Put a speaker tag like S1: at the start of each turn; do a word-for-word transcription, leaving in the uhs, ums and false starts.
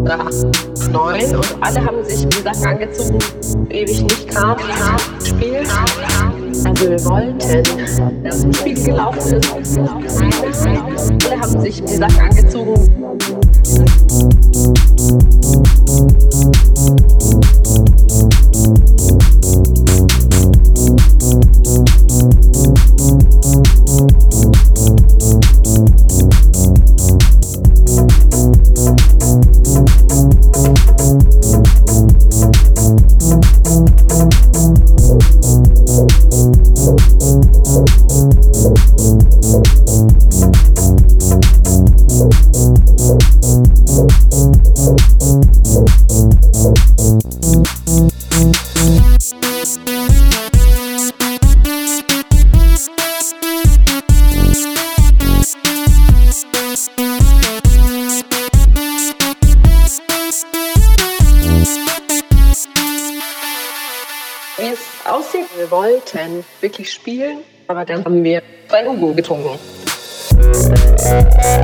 S1: oder acht, neun und alle haben sich die Sachen angezogen, ewig nicht kam, kam, gespielt. Also wir wollten, dass ein Spiel gelaufen ist. Alle haben sich die Sachen angezogen. Wie es aussieht, wir wollten wirklich spielen, aber dann haben wir zwei Hugo getrunken.